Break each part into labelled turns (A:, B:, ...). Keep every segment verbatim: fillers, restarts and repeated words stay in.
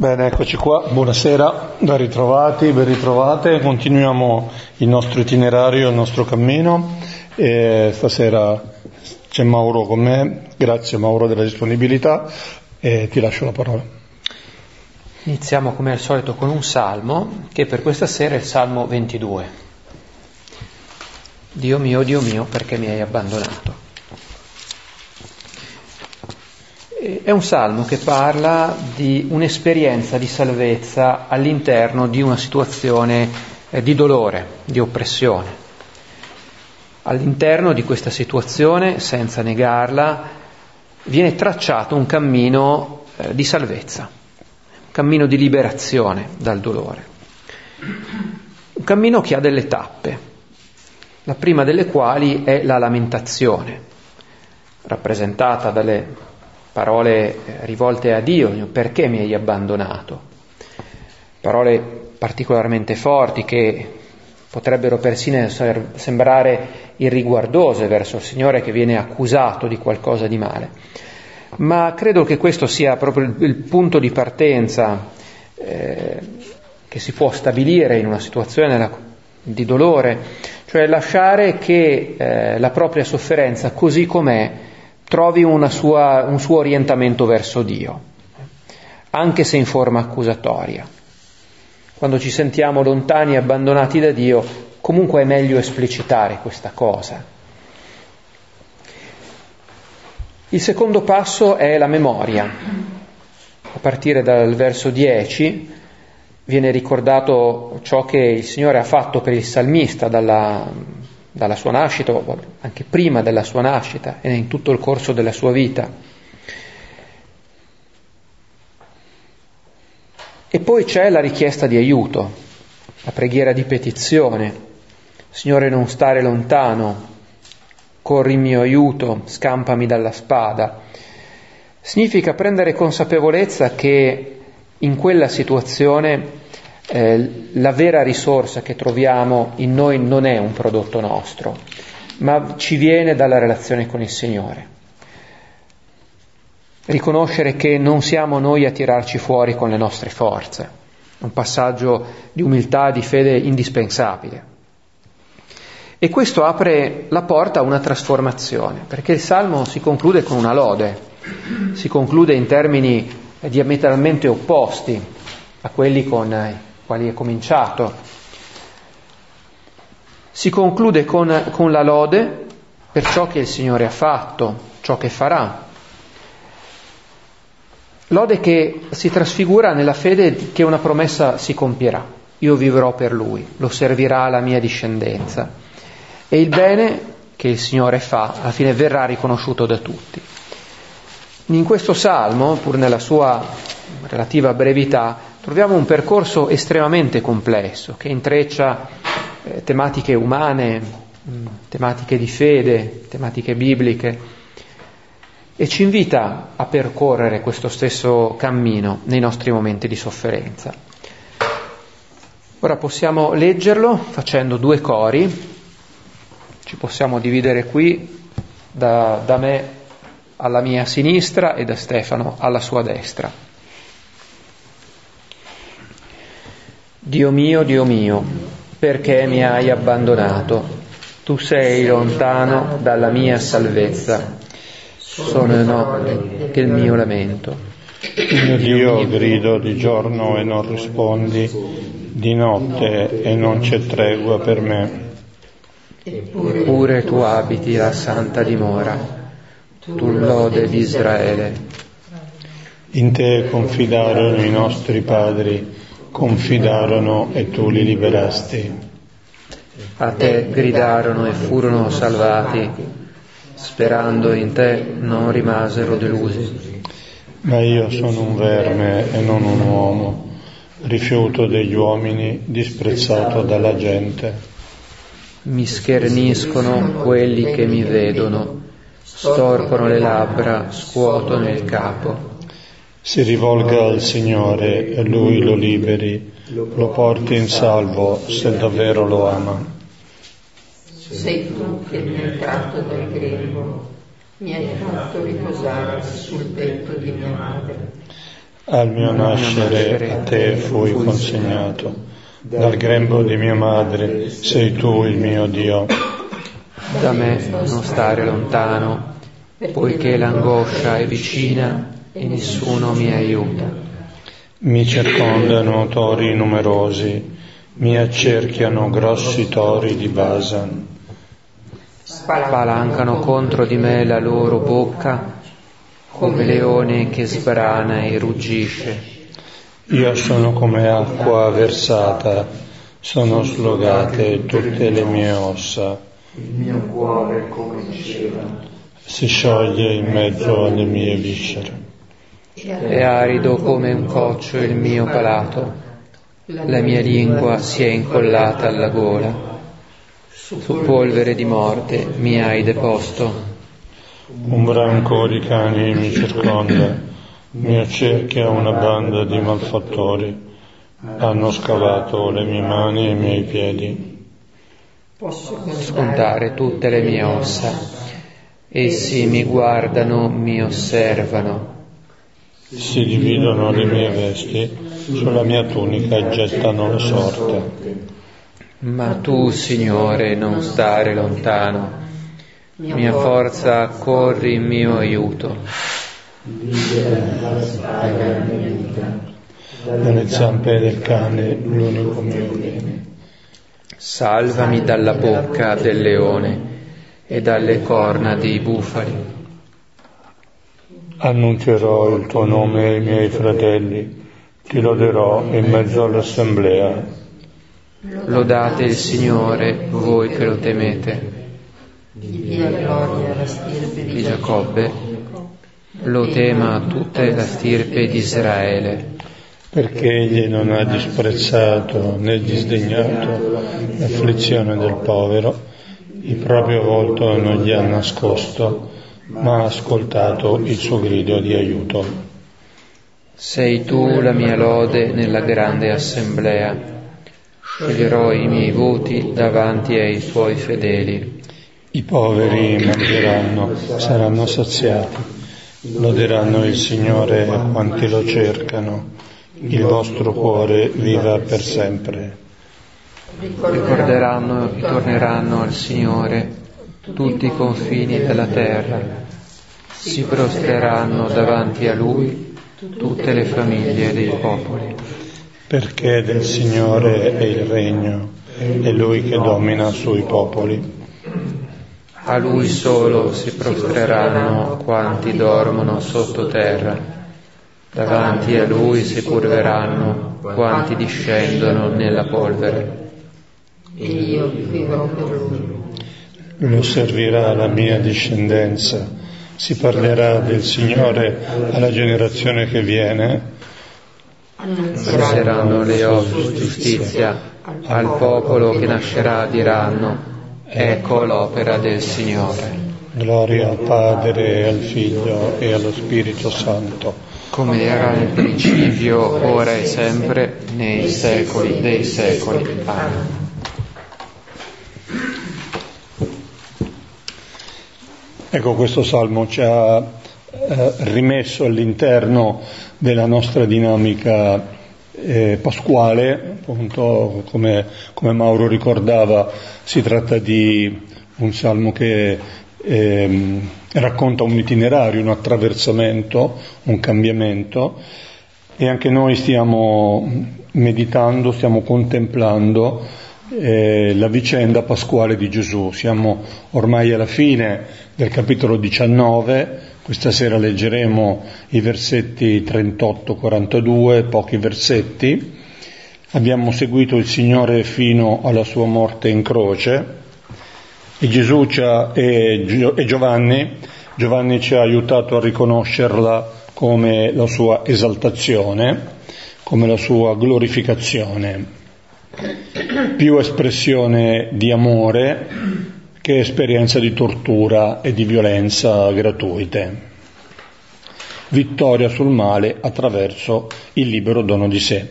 A: Bene, eccoci qua, buonasera, ben ritrovati, ben ritrovate, continuiamo il nostro itinerario, il nostro cammino e stasera c'è Mauro con me, grazie Mauro della disponibilità e ti lascio la parola.
B: Iniziamo come al solito con un salmo che per questa sera è il Salmo ventidue. Dio mio, Dio mio, perché mi hai abbandonato? È un salmo che parla di un'esperienza di salvezza all'interno di una situazione di dolore, di oppressione. All'interno di questa situazione, senza negarla, viene tracciato un cammino di salvezza, un cammino di liberazione dal dolore. Un cammino che ha delle tappe, la prima delle quali è la lamentazione, rappresentata dalle parole rivolte a Dio: perché mi hai abbandonato? Parole particolarmente forti che potrebbero persino sembrare irriguardose verso il Signore che viene accusato di qualcosa di male. Ma credo che questo sia proprio il, il punto di partenza eh, che si può stabilire in una situazione di dolore, cioè lasciare che eh, la propria sofferenza così com'è trovi una sua, un suo orientamento verso Dio, anche se in forma accusatoria. Quando ci sentiamo lontani e abbandonati da Dio, comunque è meglio esplicitare questa cosa. Il secondo passo è la memoria. A partire dal verso dieci viene ricordato ciò che il Signore ha fatto per il salmista dalla dalla sua nascita, anche prima della sua nascita e in tutto il corso della sua vita. E poi c'è la richiesta di aiuto, la preghiera di petizione: Signore, non stare lontano, corri in mio aiuto, scampami dalla spada. Significa prendere consapevolezza che in quella situazione Eh, la vera risorsa che troviamo in noi non è un prodotto nostro, ma ci viene dalla relazione con il Signore. Riconoscere che non siamo noi a tirarci fuori con le nostre forze, un passaggio di umiltà, di fede indispensabile. E questo apre la porta a una trasformazione, perché il Salmo si conclude con una lode, si conclude in termini diametralmente opposti a quelli con quali è cominciato. Si conclude con, con la lode per ciò che il Signore ha fatto, ciò che farà. Lode che si trasfigura nella fede che una promessa si compierà: io vivrò per Lui, lo servirà la mia discendenza, e il bene che il Signore fa alla fine verrà riconosciuto da tutti. In questo salmo, pur nella sua relativa brevità, troviamo un percorso estremamente complesso che intreccia eh, tematiche umane, mh, tematiche di fede, tematiche bibliche, e ci invita a percorrere questo stesso cammino nei nostri momenti di sofferenza. Ora possiamo leggerlo facendo due cori, ci possiamo dividere qui da, da me alla mia sinistra e da Stefano alla sua destra. Dio mio, Dio mio, perché mi hai abbandonato? Tu sei lontano dalla mia salvezza. Sono notte che il mio lamento.
A: Mio Dio, grido di giorno e non rispondi, di notte e non c'è tregua per me.
B: Eppure tu abiti la santa dimora, tu lode di Israele.
A: In te confidarono i nostri padri, confidarono e tu li liberasti.
B: A te gridarono e furono salvati, sperando in te non rimasero delusi.
A: Ma io sono un verme e non un uomo, rifiuto degli uomini, disprezzato dalla gente.
B: Mi scherniscono quelli che mi vedono, storcono le labbra, scuotono il capo.
A: Si rivolga al Signore e Lui lo liberi, lo porti in salvo se davvero lo ama.
C: Sei tu che mi hai tratto dal grembo, mi hai fatto riposare sul petto di mia madre.
A: Al mio nascere a te fui consegnato, dal grembo di mia madre sei tu il mio Dio.
B: Da me non stare lontano, poiché l'angoscia è vicina e nessuno mi aiuta.
A: Mi circondano tori numerosi, mi accerchiano grossi tori di Basan.
B: Spalancano contro di me la loro bocca, come leone che sbrana e ruggisce.
A: Io sono come acqua versata, sono slogate tutte le mie ossa.
B: Il mio cuore come cera
A: si scioglie in mezzo alle mie viscere.
B: È arido come un coccio il mio palato, la mia lingua si è incollata alla gola. Su polvere di morte mi hai deposto.
A: Un branco di cani mi circonda, mi accerchia una banda di malfattori, hanno scavato le mie mani e i miei piedi.
B: Posso scontare tutte le mie ossa, essi mi guardano, mi osservano.
A: Si dividono le mie vesti, sulla mia tunica gettano la sorte.
B: Ma tu, Signore, non stare lontano. Mia forza, corri in mio aiuto.
A: Dalle zampe del cane l'unico mio bene.
B: Salvami dalla bocca del leone e dalle corna dei bufali.
A: Annuncerò il tuo nome ai miei fratelli, ti loderò in mezzo all'assemblea.
B: Lodate il Signore, voi che lo temete.
C: Di gloria alla stirpe
B: Di Giacobbe, lo tema tutta la stirpe di Israele.
A: Perché egli non ha disprezzato né disdegnato l'afflizione del povero, il proprio volto non gli ha nascosto, ma ha ascoltato il suo grido di aiuto.
B: Sei tu la mia lode nella grande assemblea, sceglierò i miei voti davanti ai tuoi fedeli.
A: I poveri mangeranno, saranno saziati, loderanno il Signore quanti lo cercano, il vostro cuore viva per sempre.
B: Ricorderanno e torneranno al Signore tutti i confini della terra, si prostreranno davanti a Lui tutte le famiglie dei popoli.
A: Perché del Signore è il regno, è Lui che domina sui popoli.
B: A Lui solo si prostreranno quanti dormono sottoterra, davanti a Lui si curveranno quanti discendono nella polvere.
C: E io vivrò per Lui.
A: Lo servirà la mia discendenza, si parlerà del Signore alla generazione che viene.
B: Annunzieranno le ossa di giustizia, al popolo che nascerà diranno: ecco l'opera del Signore.
A: Gloria al Padre, al Figlio e allo Spirito Santo.
B: Come era nel principio, ora e sempre, nei secoli dei secoli. Amen.
A: Ecco, questo salmo ci ha eh, rimesso all'interno della nostra dinamica eh, pasquale, appunto come, come Mauro ricordava, si tratta di un salmo che eh, racconta un itinerario, un attraversamento, un cambiamento, e anche noi stiamo meditando, stiamo contemplando eh, la vicenda pasquale di Gesù. Siamo ormai alla fine del capitolo diciannove, questa sera leggeremo i versetti trentotto quarantadue, pochi versetti. Abbiamo seguito il Signore fino alla sua morte in croce e Gesù ci ha, e, e Giovanni, Giovanni ci ha aiutato a riconoscerla come la sua esaltazione, come la sua glorificazione, più espressione di amore che esperienza di tortura e di violenza gratuite. Vittoria sul male attraverso il libero dono di sé.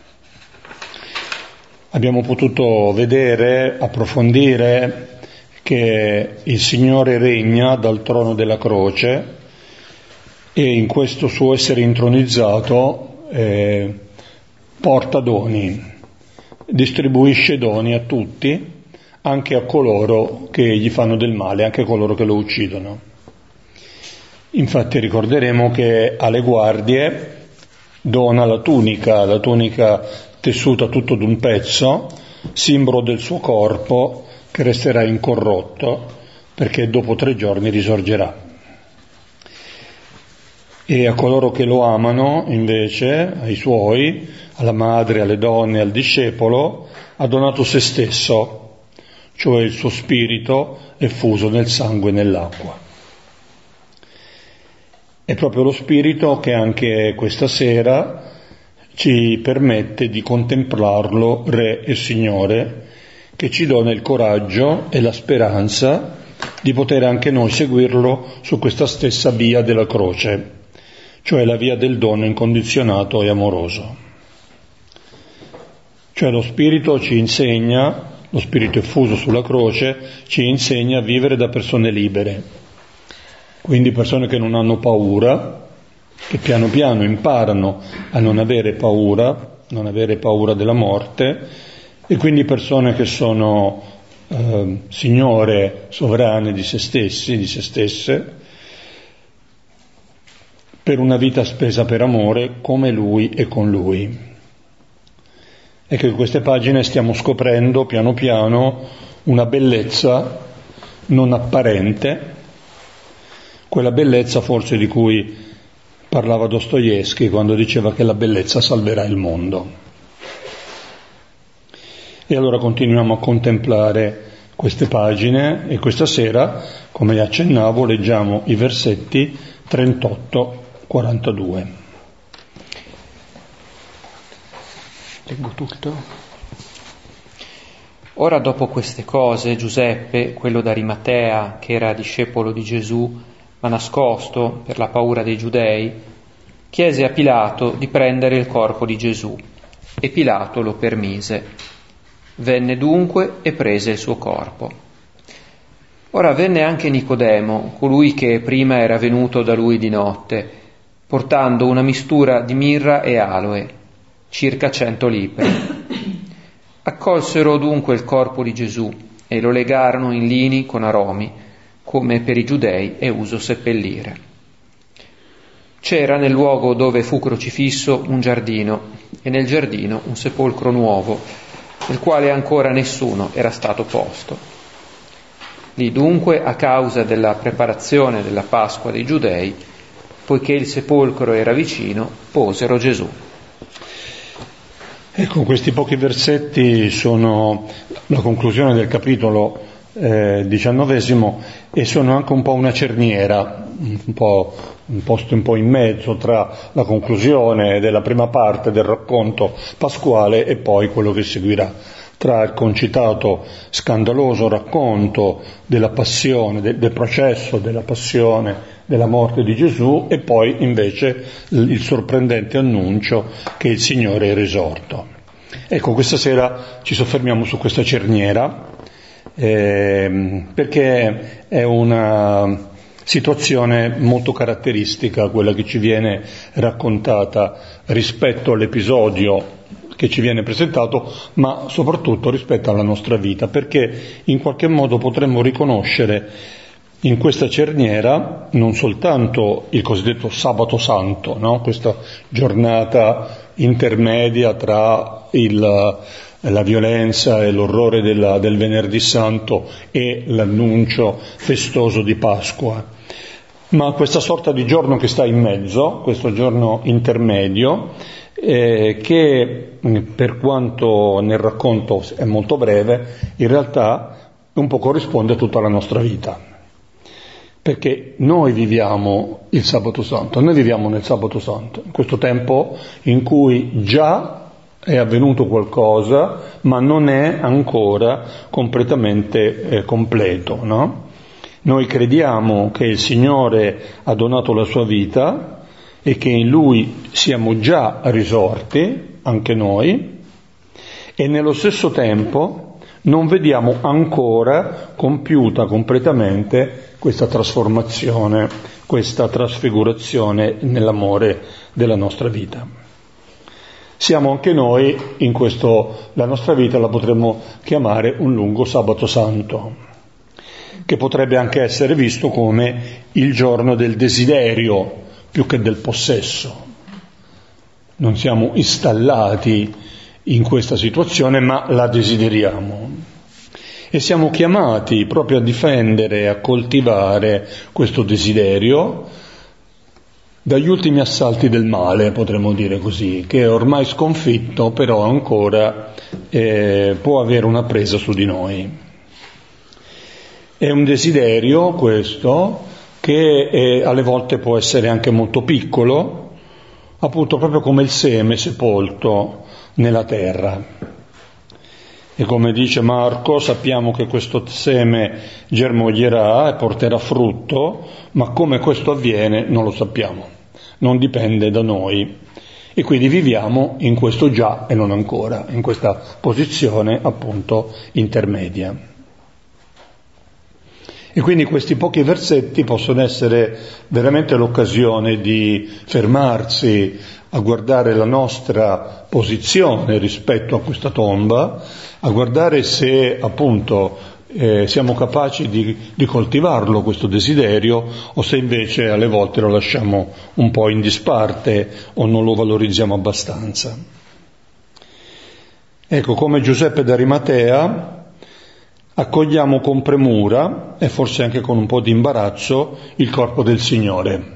A: Abbiamo potuto vedere, approfondire che il Signore regna dal trono della croce e in questo suo essere intronizzato eh, porta doni, distribuisce doni a tutti, anche a coloro che gli fanno del male, anche a coloro che lo uccidono. Infatti ricorderemo che alle guardie dona la tunica, la tunica tessuta tutto d'un pezzo, simbolo del suo corpo che resterà incorrotto perché dopo tre giorni risorgerà. E a coloro che lo amano, invece, ai suoi, alla madre, alle donne, al discepolo, ha donato se stesso, cioè il suo spirito effuso nel sangue e nell'acqua. È proprio lo spirito che anche questa sera ci permette di contemplarlo Re e Signore, che ci dona il coraggio e la speranza di poter anche noi seguirlo su questa stessa via della croce, cioè la via del dono incondizionato e amoroso. Cioè lo Spirito ci insegna, lo Spirito effuso sulla croce, ci insegna a vivere da persone libere, quindi persone che non hanno paura, che piano piano imparano a non avere paura, non avere paura della morte, e quindi persone che sono eh, signore sovrane di se stessi, di se stesse, per una vita spesa per amore come Lui e con Lui. E che in queste pagine stiamo scoprendo piano piano una bellezza non apparente, quella bellezza forse di cui parlava Dostoevskij quando diceva che la bellezza salverà il mondo. E allora continuiamo a contemplare queste pagine e questa sera, come accennavo, leggiamo i versetti trentotto quarantadue.
B: Leggo tutto. Ora dopo queste cose Giuseppe, quello d'Arimatea, che era discepolo di Gesù, ma nascosto per la paura dei giudei, chiese a Pilato di prendere il corpo di Gesù, e Pilato lo permise. Venne dunque e prese il suo corpo. Ora venne anche Nicodemo, colui che prima era venuto da lui di notte, portando una mistura di mirra e aloe, circa cento libbre. Accolsero dunque il corpo di Gesù e lo legarono in lini con aromi, come per i giudei è uso seppellire. C'era nel luogo dove fu crocifisso un giardino, e nel giardino un sepolcro nuovo, nel quale ancora nessuno era stato posto. Lì dunque, a causa della preparazione della Pasqua dei Giudei, poiché il sepolcro era vicino, posero Gesù.
A: Ecco, questi pochi versetti sono la conclusione del capitolo eh, diciannovesimo e sono anche un po' una cerniera, un po' un posto un po' in mezzo tra la conclusione della prima parte del racconto pasquale e poi quello che seguirà, tra il concitato scandaloso racconto della passione, del, del processo della passione, della morte di Gesù, e poi invece il sorprendente annuncio che il Signore è risorto. Ecco, questa sera ci soffermiamo su questa cerniera eh, perché è una situazione molto caratteristica quella che ci viene raccontata rispetto all'episodio che ci viene presentato, ma soprattutto rispetto alla nostra vita, perché in qualche modo potremmo riconoscere in questa cerniera non soltanto il cosiddetto sabato santo, no? Questa giornata intermedia tra il, la violenza e l'orrore della, del venerdì santo e l'annuncio festoso di Pasqua, ma questa sorta di giorno che sta in mezzo, questo giorno intermedio, eh, che per quanto nel racconto è molto breve, in realtà un po' corrisponde a tutta la nostra vita. Perché noi viviamo il Sabato Santo, noi viviamo nel Sabato Santo, in questo tempo in cui già è avvenuto qualcosa, ma non è ancora completamente eh, completo, no? Noi crediamo che il Signore ha donato la sua vita e che in Lui siamo già risorti, anche noi, e nello stesso tempo non vediamo ancora compiuta completamente questa trasformazione, questa trasfigurazione nell'amore della nostra vita. Siamo anche noi in questo, la nostra vita la potremmo chiamare un lungo sabato santo, che potrebbe anche essere visto come il giorno del desiderio più che del possesso. Non siamo installati in questa situazione, ma la desideriamo. E siamo chiamati proprio a difendere, a coltivare questo desiderio dagli ultimi assalti del male, potremmo dire così, che è ormai sconfitto, però ancora eh, può avere una presa su di noi. È un desiderio questo che eh, alle volte può essere anche molto piccolo, appunto proprio come il seme sepolto nella terra. E come dice Marco, sappiamo che questo seme germoglierà e porterà frutto, ma come questo avviene non lo sappiamo, non dipende da noi. E quindi viviamo in questo già e non ancora, in questa posizione appunto intermedia. E quindi questi pochi versetti possono essere veramente l'occasione di fermarsi a guardare la nostra posizione rispetto a questa tomba, a guardare se appunto eh, siamo capaci di, di coltivarlo questo desiderio, o se invece alle volte lo lasciamo un po' in disparte o non lo valorizziamo abbastanza. Ecco, come Giuseppe d'Arimatea accogliamo con premura e forse anche con un po' di imbarazzo il corpo del Signore.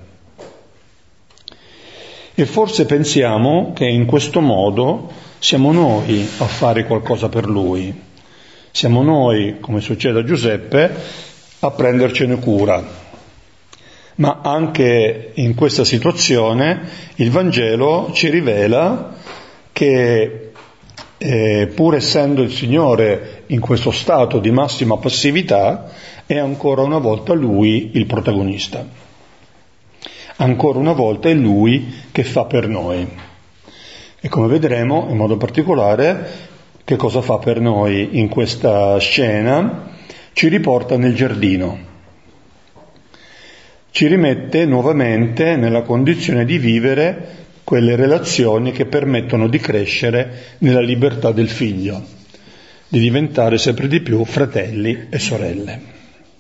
A: E forse pensiamo che in questo modo siamo noi a fare qualcosa per Lui. Siamo noi, come succede a Giuseppe, a prendercene cura. Ma anche in questa situazione il Vangelo ci rivela che eh, pur essendo il Signore in questo stato di massima passività, è ancora una volta Lui il protagonista. Ancora una volta è Lui che fa per noi. E come vedremo, in modo particolare, che cosa fa per noi in questa scena? Ci riporta nel giardino. Ci rimette nuovamente nella condizione di vivere quelle relazioni che permettono di crescere nella libertà del figlio, di diventare sempre di più fratelli e sorelle.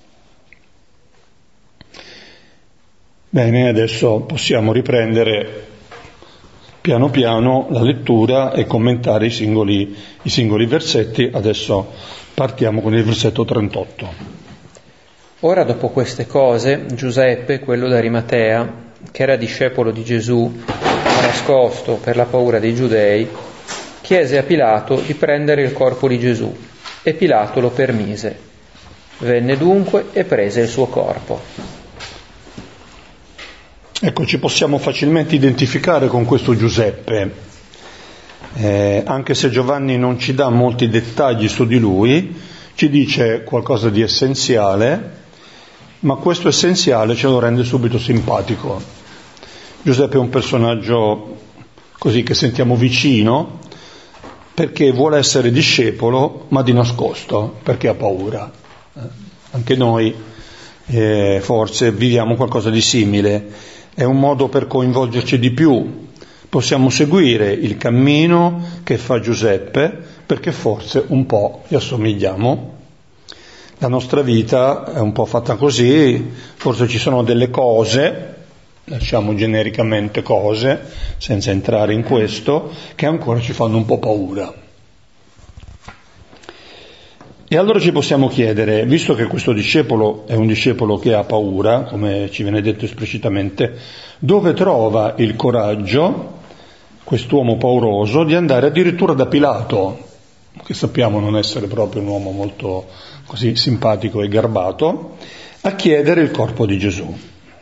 A: Bene, adesso possiamo riprendere piano piano la lettura e commentare i singoli, i singoli versetti. Adesso partiamo con il versetto trentotto.
B: Ora, dopo queste cose, Giuseppe, quello d'Arimatea, che era discepolo di Gesù, ma nascosto per la paura dei giudei, chiese a Pilato di prendere il corpo di Gesù, e Pilato lo permise. Venne dunque e prese il suo corpo.
A: Ecco, ci possiamo facilmente identificare con questo Giuseppe, eh, anche se Giovanni non ci dà molti dettagli su di lui, ci dice qualcosa di essenziale, ma questo essenziale ce lo rende subito simpatico. Giuseppe è un personaggio così che sentiamo vicino, perché vuole essere discepolo, ma di nascosto, perché ha paura. Eh, anche noi eh, forse viviamo qualcosa di simile. È un modo per coinvolgerci di più. Possiamo seguire il cammino che fa Giuseppe, perché forse un po' gli assomigliamo. La nostra vita è un po' fatta così, forse ci sono delle cose, lasciamo genericamente cose, senza entrare in questo, che ancora ci fanno un po' paura. E allora ci possiamo chiedere, visto che questo discepolo è un discepolo che ha paura, come ci viene detto esplicitamente, dove trova il coraggio, quest'uomo pauroso, di andare addirittura da Pilato, che sappiamo non essere proprio un uomo molto così simpatico e garbato, a chiedere il corpo di Gesù?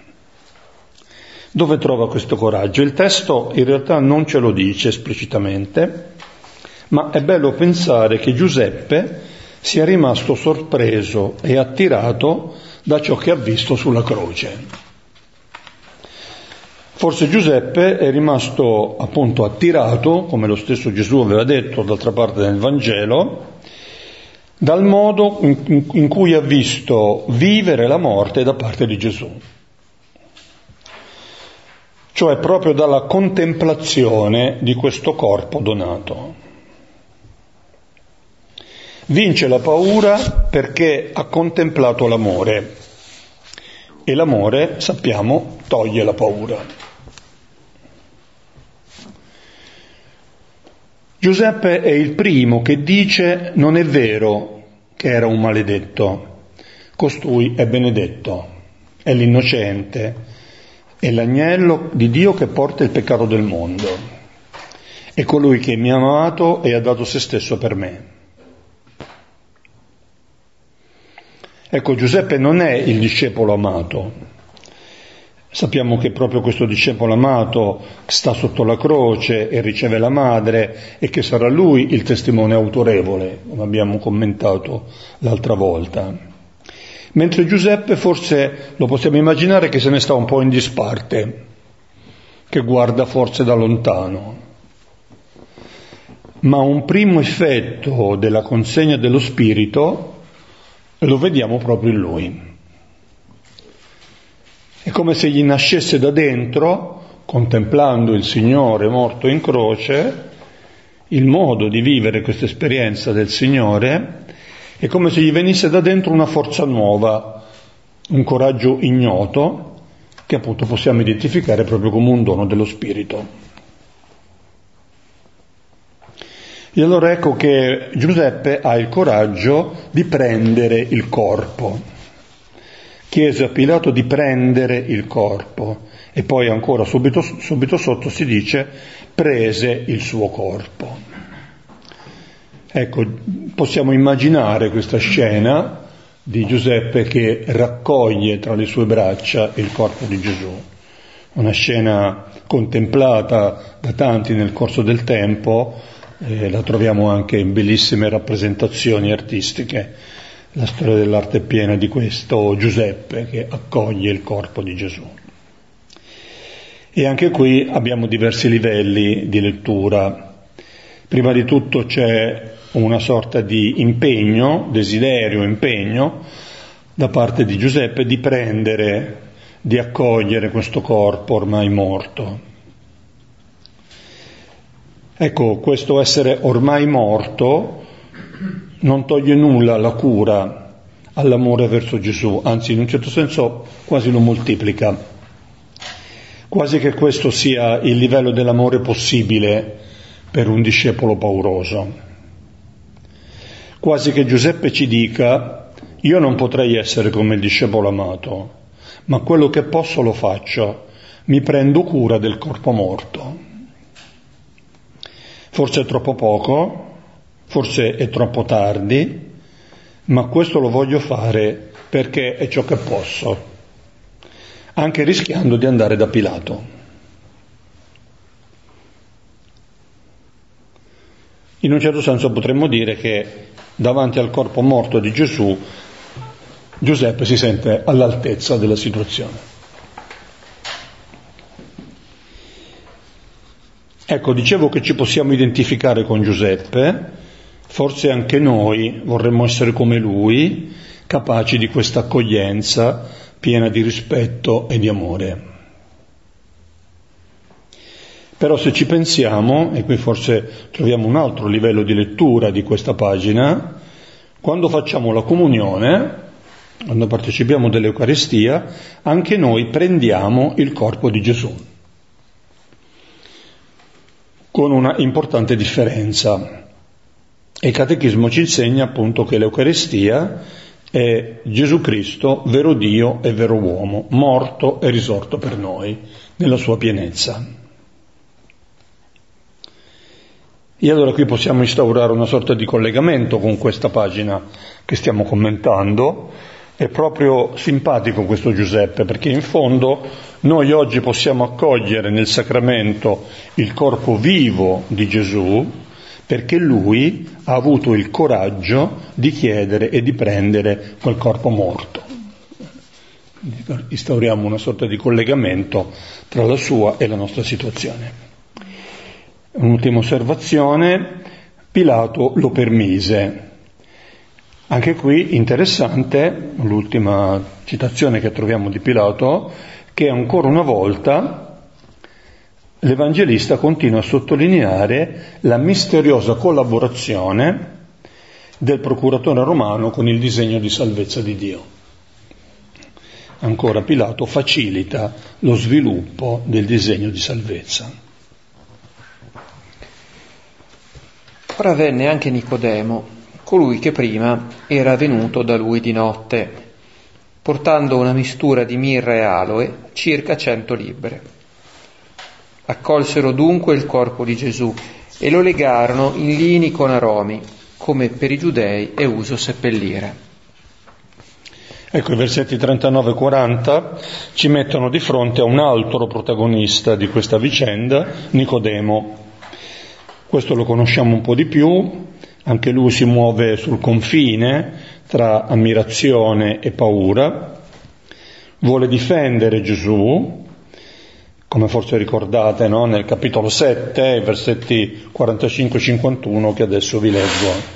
A: Dove trova questo coraggio? Il testo in realtà non ce lo dice esplicitamente, ma è bello pensare che Giuseppe sia rimasto sorpreso e attirato da ciò che ha visto sulla croce. Forse Giuseppe è rimasto appunto attirato, come lo stesso Gesù aveva detto d'altra parte nel Vangelo, dal modo in, in cui ha visto vivere la morte da parte di Gesù. Cioè proprio dalla contemplazione di questo corpo donato. Vince la paura perché ha contemplato l'amore, e l'amore, sappiamo, toglie la paura. Giuseppe è il primo che dice: non è vero che era un maledetto, costui è benedetto, è l'innocente, è l'agnello di Dio che porta il peccato del mondo, è colui che mi ha amato e ha dato se stesso per me. Ecco, Giuseppe non è il discepolo amato. Sappiamo che proprio questo discepolo amato sta sotto la croce e riceve la madre, e che sarà lui il testimone autorevole, come abbiamo commentato l'altra volta. Mentre Giuseppe forse lo possiamo immaginare che se ne sta un po' in disparte, che guarda forse da lontano. Ma un primo effetto della consegna dello Spirito lo vediamo proprio in lui. È come se gli nascesse da dentro, contemplando il Signore morto in croce, il modo di vivere questa esperienza del Signore, è come se gli venisse da dentro una forza nuova, un coraggio ignoto, che appunto possiamo identificare proprio come un dono dello Spirito. E allora ecco che Giuseppe ha il coraggio di prendere il corpo. Chiese a Pilato di prendere il corpo, e poi ancora subito, subito sotto si dice prese il suo corpo. Ecco, possiamo immaginare questa scena di Giuseppe che raccoglie tra le sue braccia il corpo di Gesù, una scena contemplata da tanti nel corso del tempo, eh, la troviamo anche in bellissime rappresentazioni artistiche. La storia dell'arte è piena di questo Giuseppe che accoglie il corpo di Gesù. E anche qui abbiamo diversi livelli di lettura. Prima di tutto c'è una sorta di impegno, desiderio, impegno da parte di Giuseppe di prendere, di accogliere questo corpo ormai morto. Ecco, questo essere ormai morto non toglie nulla alla cura, all'amore verso Gesù, anzi in un certo senso quasi lo moltiplica. Quasi che questo sia il livello dell'amore possibile per un discepolo pauroso. Quasi che Giuseppe ci dica: io non potrei essere come il discepolo amato, ma quello che posso lo faccio, mi prendo cura del corpo morto. Forse è troppo poco, forse è troppo tardi, ma questo lo voglio fare perché è ciò che posso, anche rischiando di andare da Pilato. In un certo senso potremmo dire che davanti al corpo morto di Gesù, Giuseppe si sente all'altezza della situazione. Ecco, dicevo che ci possiamo identificare con Giuseppe. Forse anche noi vorremmo essere come lui, capaci di questa accoglienza piena di rispetto e di amore. Però se ci pensiamo, e qui forse troviamo un altro livello di lettura di questa pagina, quando facciamo la comunione, quando partecipiamo dell'Eucaristia, anche noi prendiamo il corpo di Gesù, con una importante differenza. Il Catechismo ci insegna appunto che l'Eucaristia è Gesù Cristo, vero Dio e vero uomo, morto e risorto per noi, nella sua pienezza. E allora qui possiamo instaurare una sorta di collegamento con questa pagina che stiamo commentando. È proprio simpatico questo Giuseppe, perché in fondo noi oggi possiamo accogliere nel sacramento il corpo vivo di Gesù, perché lui ha avuto il coraggio di chiedere e di prendere quel corpo morto. Instauriamo una sorta di collegamento tra la sua e la nostra situazione. Un'ultima osservazione: Pilato lo permise. Anche qui interessante l'ultima citazione che troviamo di Pilato, che ancora una volta l'Evangelista continua a sottolineare la misteriosa collaborazione del procuratore romano con il disegno di salvezza di Dio. Ancora Pilato facilita lo sviluppo del disegno di salvezza.
B: Ora venne anche Nicodemo, colui che prima era venuto da lui di notte, portando una mistura di mirra e aloe, circa cento libbre. Accolsero dunque il corpo di Gesù e lo legarono in lini con aromi, come per i giudei è uso seppellire.
A: Ecco, i versetti trentanove e quaranta ci mettono di fronte a un altro protagonista di questa vicenda, Nicodemo. Questo lo conosciamo un po' di più, anche lui si muove sul confine tra ammirazione e paura, vuole difendere Gesù, come forse ricordate, no? Nel capitolo sette, i versetti quarantacinque e cinquantuno che adesso vi leggo.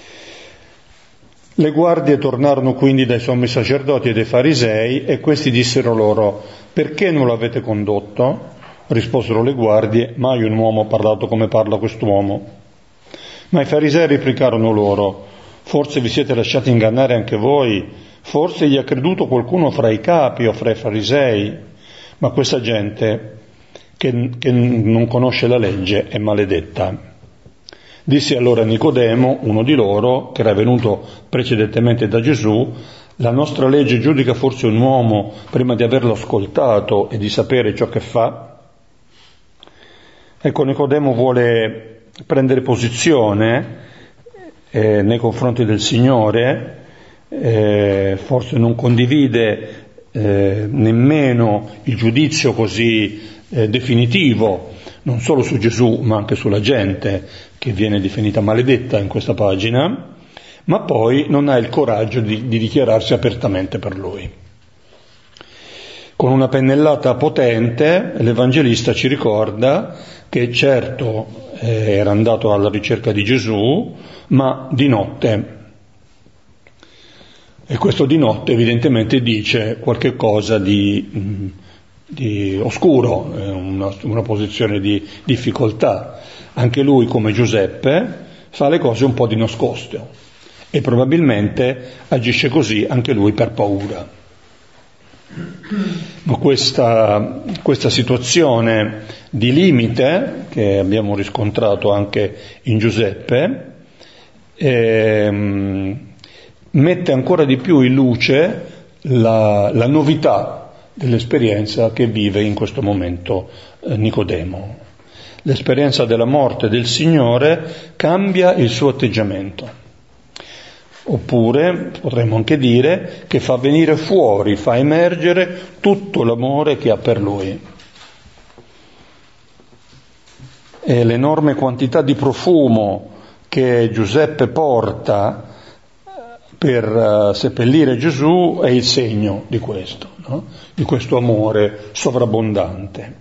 A: Le guardie tornarono quindi dai sommi sacerdoti e dai farisei e questi dissero loro: perché non l'avete condotto? Risposero le guardie: mai un uomo ha parlato come parla quest'uomo. Ma i farisei replicarono loro: forse vi siete lasciati ingannare anche voi? Forse gli ha creduto qualcuno fra i capi o fra i farisei? Ma questa gente che, che non conosce la legge è maledetta. Disse allora Nicodemo, uno di loro, che era venuto precedentemente da Gesù: la nostra legge giudica forse un uomo prima di averlo ascoltato e di sapere ciò che fa? Ecco, Nicodemo vuole prendere posizione eh, nei confronti del Signore, eh, forse non condivide eh, nemmeno il giudizio così eh, definitivo, non solo su Gesù ma anche sulla gente che viene definita maledetta in questa pagina, ma poi non ha il coraggio di, di dichiararsi apertamente per lui. Con una pennellata potente l'Evangelista ci ricorda che certo eh, era andato alla ricerca di Gesù, ma di notte. E questo di notte evidentemente dice qualche cosa di, di oscuro, una, una posizione di difficoltà. Anche lui, come Giuseppe, fa le cose un po' di nascosto e probabilmente agisce così anche lui per paura. Ma questa, questa situazione di limite che abbiamo riscontrato anche in Giuseppe eh, mette ancora di più in luce la, la novità dell'esperienza che vive in questo momento eh, Nicodemo. L'esperienza della morte del Signore cambia il suo atteggiamento. Oppure potremmo anche dire che fa venire fuori, fa emergere tutto l'amore che ha per lui. E l'enorme quantità di profumo che Giuseppe porta per seppellire Gesù è il segno di questo, no? Di questo amore sovrabbondante.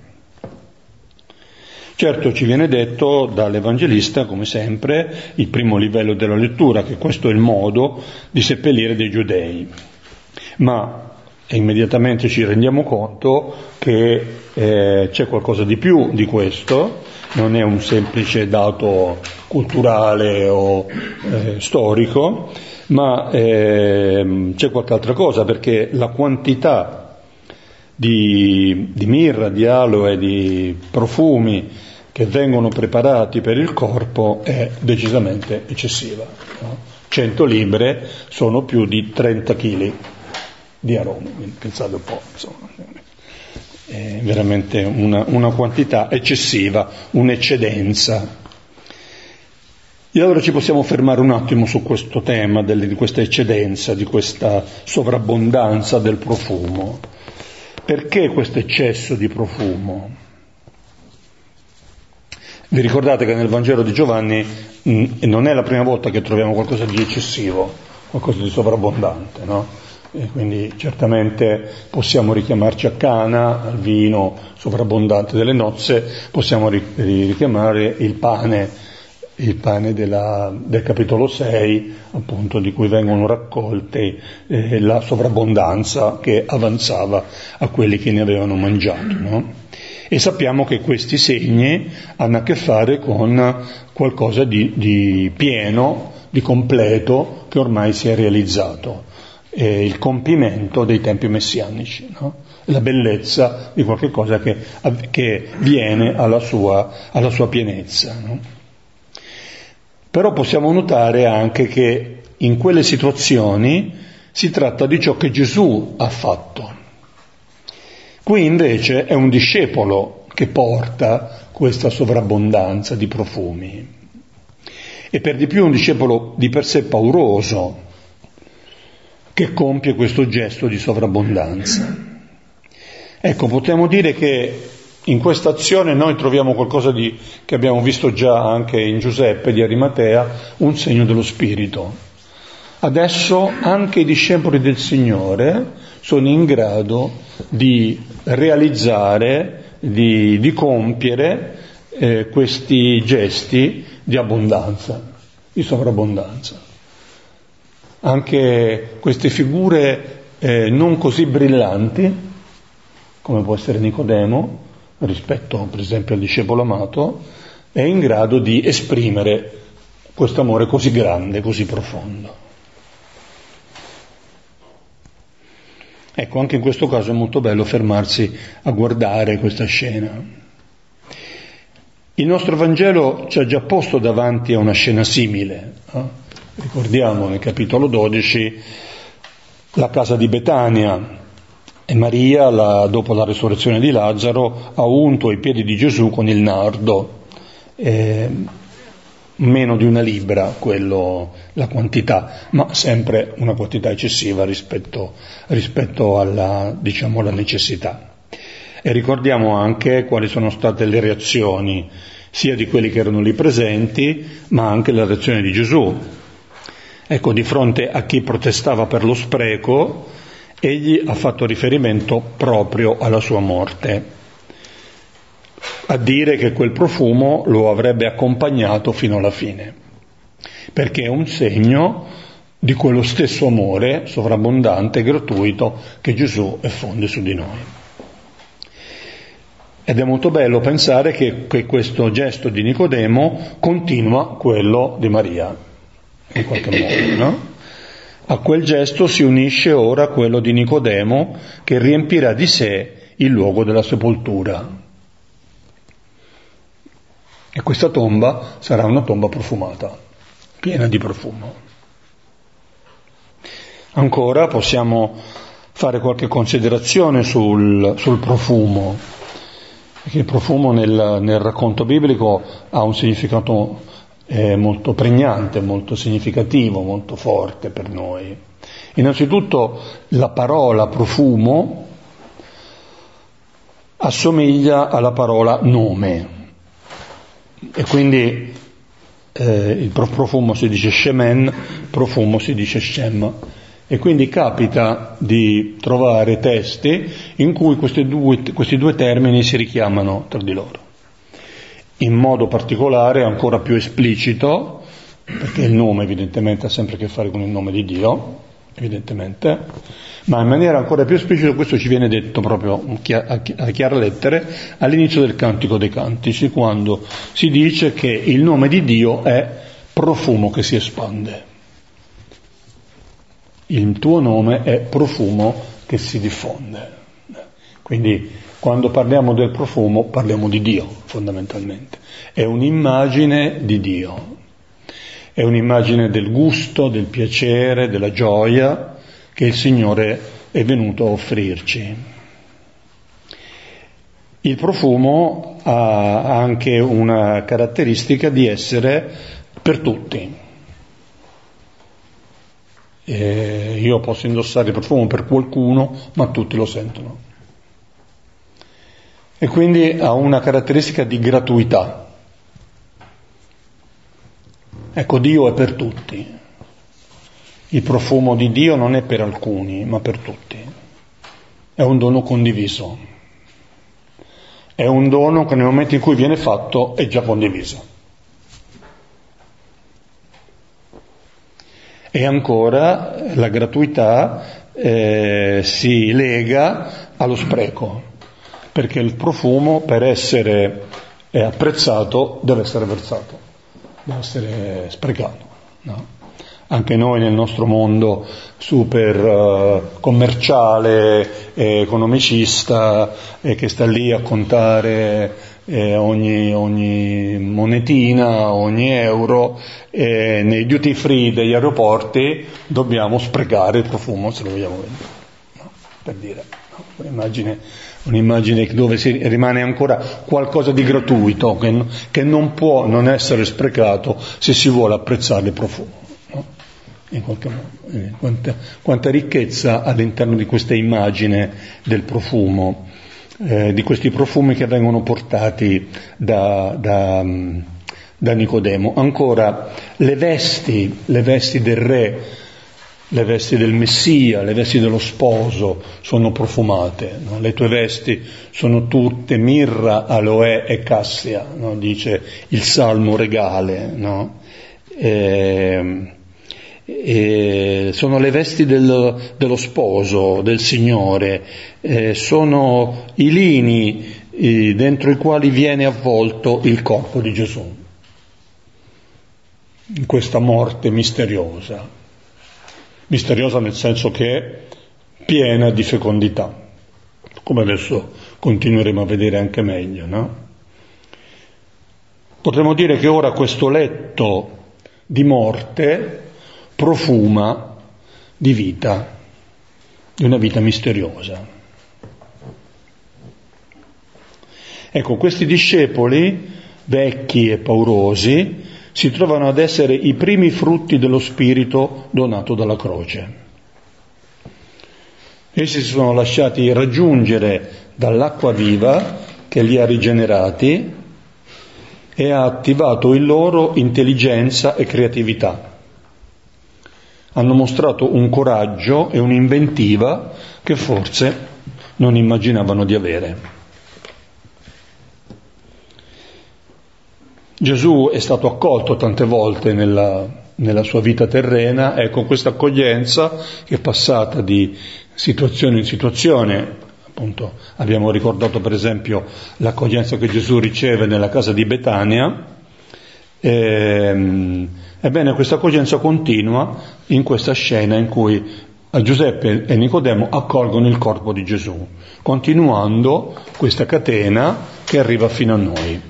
A: Certo, ci viene detto dall'Evangelista, come sempre, il primo livello della lettura, che questo è il modo di seppellire dei giudei. Ma immediatamente ci rendiamo conto che eh, c'è qualcosa di più di questo, non è un semplice dato culturale o eh, storico, ma eh, c'è qualche altra cosa, perché la quantità di, di mirra, di aloe, di profumi che vengono preparati per il corpo è decisamente eccessiva, no? cento libbre sono più di trenta chili di aromi, pensate un po', insomma, è veramente una, una quantità eccessiva, un'eccedenza. E allora ci possiamo fermare un attimo su questo tema delle, di questa eccedenza, di questa sovrabbondanza del profumo. Perché questo eccesso di profumo? Vi ricordate che nel Vangelo di Giovanni mh, non è la prima volta che troviamo qualcosa di eccessivo, qualcosa di sovrabbondante, no? E quindi certamente possiamo richiamarci a Cana, al vino sovrabbondante delle nozze, possiamo ri- richiamare il pane il pane della, del capitolo sei, appunto, di cui vengono raccolte eh, la sovrabbondanza che avanzava a quelli che ne avevano mangiato, no? E sappiamo che questi segni hanno a che fare con qualcosa di, di pieno, di completo, che ormai si è realizzato, eh, il compimento dei tempi messianici, no? La bellezza di qualche cosa che, che viene alla sua, alla sua pienezza, no? Però possiamo notare anche che in quelle situazioni si tratta di ciò che Gesù ha fatto. Qui invece è un discepolo che porta questa sovrabbondanza di profumi, e per di più un discepolo di per sé pauroso che compie questo gesto di sovrabbondanza. Ecco, potremmo dire che in questa azione noi troviamo qualcosa di, che abbiamo visto già anche in Giuseppe di Arimatea, un segno dello Spirito. Adesso anche i discepoli del Signore sono in grado di realizzare, di, di compiere eh, questi gesti di abbondanza, di sovrabbondanza. Anche queste figure eh, non così brillanti, come può essere Nicodemo, rispetto per esempio al discepolo amato, è in grado di esprimere questo amore così grande, così profondo. Ecco, anche in questo caso è molto bello fermarsi a guardare questa scena. Il nostro Vangelo ci ha già posto davanti a una scena simile. Eh? Ricordiamo nel capitolo dodici la casa di Betania, e Maria, la, dopo la resurrezione di Lazzaro, ha unto i piedi di Gesù con il nardo, eh, meno di una libra quello, la quantità, ma sempre una quantità eccessiva rispetto, rispetto alla, diciamo, alla necessità. E ricordiamo anche quali sono state le reazioni sia di quelli che erano lì presenti, ma anche la reazione di Gesù. Ecco, di fronte a chi protestava per lo spreco, egli ha fatto riferimento proprio alla sua morte, a dire che quel profumo lo avrebbe accompagnato fino alla fine, perché è un segno di quello stesso amore sovrabbondante e gratuito che Gesù effonde su di noi. Ed è molto bello pensare che, che questo gesto di Nicodemo continua quello di Maria, in qualche modo, no? A quel gesto si unisce ora quello di Nicodemo, che riempirà di sé il luogo della sepoltura. E questa tomba sarà una tomba profumata, piena di profumo. Ancora possiamo fare qualche considerazione sul, sul profumo, perché il profumo nel, nel racconto biblico ha un significato è molto pregnante, molto significativo, molto forte per noi. Innanzitutto la parola profumo assomiglia alla parola nome, e quindi eh, il profumo si dice shemen, profumo si dice shem, e quindi capita di trovare testi in cui questi due, questi due termini si richiamano tra di loro. In modo particolare, ancora più esplicito, perché il nome evidentemente ha sempre a che fare con il nome di Dio, evidentemente, ma in maniera ancora più esplicita questo ci viene detto proprio a chiare lettere all'inizio del Cantico dei Cantici, quando si dice che il nome di Dio è profumo che si espande. Il tuo nome è profumo che si diffonde. Quindi quando parliamo del profumo parliamo di Dio, fondamentalmente. È un'immagine di Dio, è un'immagine del gusto, del piacere, della gioia che il Signore è venuto a offrirci. Il profumo ha anche una caratteristica di essere per tutti. E io posso indossare il profumo per qualcuno, ma tutti lo sentono. E quindi ha una caratteristica di gratuità. Ecco, Dio è per tutti. Il profumo di Dio non è per alcuni, ma per tutti. È un dono condiviso. È un dono che nel momento in cui viene fatto è già condiviso. E ancora la gratuità eh, si lega allo spreco, perché il profumo, per essere apprezzato, deve essere versato, deve essere sprecato, no? Anche noi nel nostro mondo super uh, commerciale, eh, economicista, eh, che sta lì a contare eh, ogni, ogni monetina, ogni euro, eh, nei duty free degli aeroporti dobbiamo sprecare il profumo se lo vogliamo vendere, no? Per dire, no? Un'immagine, un'immagine dove si rimane ancora qualcosa di gratuito che, che non può non essere sprecato se si vuole apprezzare il profumo. In qualche modo, eh, quanta, quanta ricchezza all'interno di questa immagine del profumo, eh, di questi profumi che vengono portati da, da, da Nicodemo. Ancora, le vesti, le vesti del re, le vesti del Messia, le vesti dello sposo sono profumate, no? Le tue vesti sono tutte mirra, aloe e cassia, no? Dice il salmo regale, no? E, e sono le vesti del, dello sposo, del Signore, eh, sono i lini eh, dentro i quali viene avvolto il corpo di Gesù, in questa morte misteriosa, misteriosa nel senso che è piena di fecondità, come adesso continueremo a vedere anche meglio, no? Potremmo dire che ora questo letto di morte profuma di vita, di una vita misteriosa. Ecco, questi discepoli, vecchi e paurosi, si trovano ad essere i primi frutti dello Spirito donato dalla croce. Essi si sono lasciati raggiungere dall'acqua viva che li ha rigenerati e ha attivato in loro intelligenza e creatività. Hanno mostrato un coraggio e un'inventiva che forse non immaginavano di avere. Gesù è stato accolto tante volte nella, nella sua vita terrena, e con questa accoglienza che è passata di situazione in situazione. Appunto, abbiamo ricordato per esempio l'accoglienza che Gesù riceve nella casa di Betania. Ehm, Ebbene, questa accoglienza continua in questa scena in cui Giuseppe e Nicodemo accolgono il corpo di Gesù, continuando questa catena che arriva fino a noi.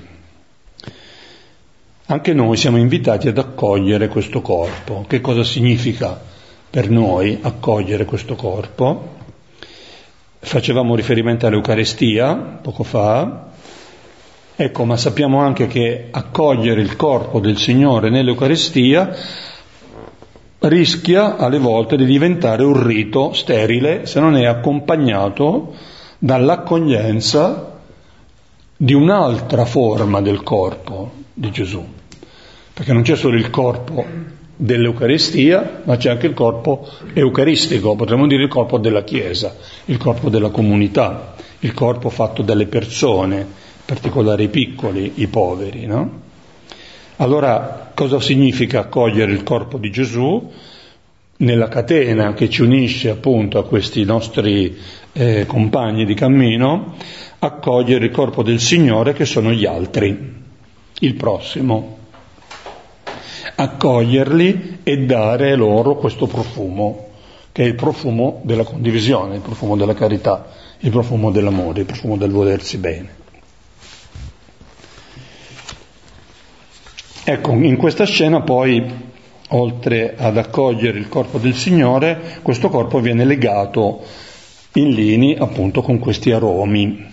A: Anche noi siamo invitati ad accogliere questo corpo. Che cosa significa per noi accogliere questo corpo? Facevamo riferimento all'Eucaristia poco fa. Ecco, ma sappiamo anche che accogliere il corpo del Signore nell'Eucaristia rischia alle volte di diventare un rito sterile se non è accompagnato dall'accoglienza di un'altra forma del corpo di Gesù. Perché non c'è solo il corpo dell'Eucaristia, ma c'è anche il corpo eucaristico, potremmo dire il corpo della Chiesa, il corpo della comunità, il corpo fatto dalle persone, in particolare i piccoli, i poveri, no? Allora, cosa significa accogliere il corpo di Gesù nella catena che ci unisce appunto a questi nostri eh, compagni di cammino? Accogliere il corpo del Signore, che sono gli altri, il prossimo. Accoglierli e dare loro questo profumo, che è il profumo della condivisione, il profumo della carità, il profumo dell'amore, il profumo del volersi bene. Ecco, in questa scena poi, oltre ad accogliere il corpo del Signore, questo corpo viene legato in lini appunto con questi aromi.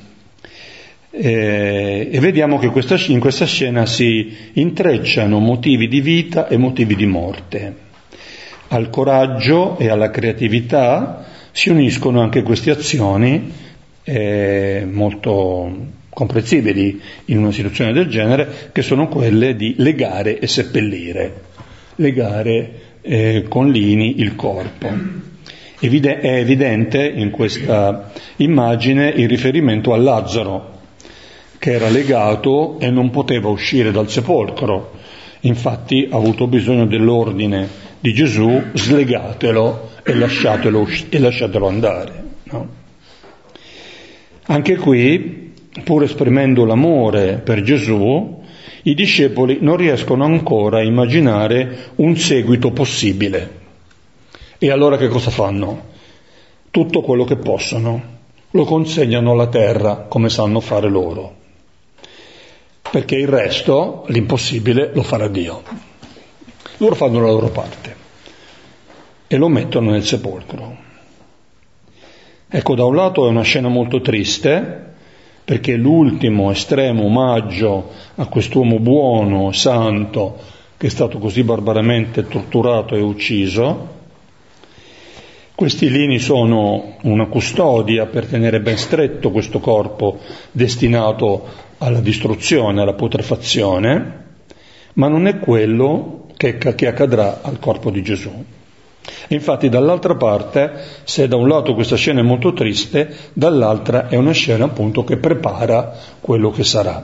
A: Eh, e vediamo che questa, in questa scena si intrecciano motivi di vita e motivi di morte. Al coraggio e alla creatività si uniscono anche queste azioni eh, molto comprensibili in una situazione del genere, che sono quelle di legare e seppellire, legare eh, con lini il corpo. Evide- è evidente in questa immagine il riferimento a Lazzaro, che era legato e non poteva uscire dal sepolcro, Infatti ha avuto bisogno dell'ordine di Gesù: slegatelo e lasciatelo, e lasciatelo andare, no? Anche qui, pur esprimendo l'amore per Gesù, i discepoli non riescono ancora a immaginare un seguito possibile. E allora che cosa fanno? Tutto quello che possono lo consegnano alla terra, come sanno fare loro, perché il resto, l'impossibile, lo farà Dio. Loro fanno la loro parte e lo mettono nel sepolcro. Ecco, da un lato è una scena molto triste, perché l'ultimo estremo omaggio a quest'uomo buono, santo, che è stato così barbaramente torturato e ucciso. Questi lini sono una custodia per tenere ben stretto questo corpo destinato alla distruzione, alla putrefazione, ma non è quello che, che accadrà al corpo di Gesù. Infatti dall'altra parte, se da un lato questa scena è molto triste, dall'altra è una scena appunto che prepara quello che sarà.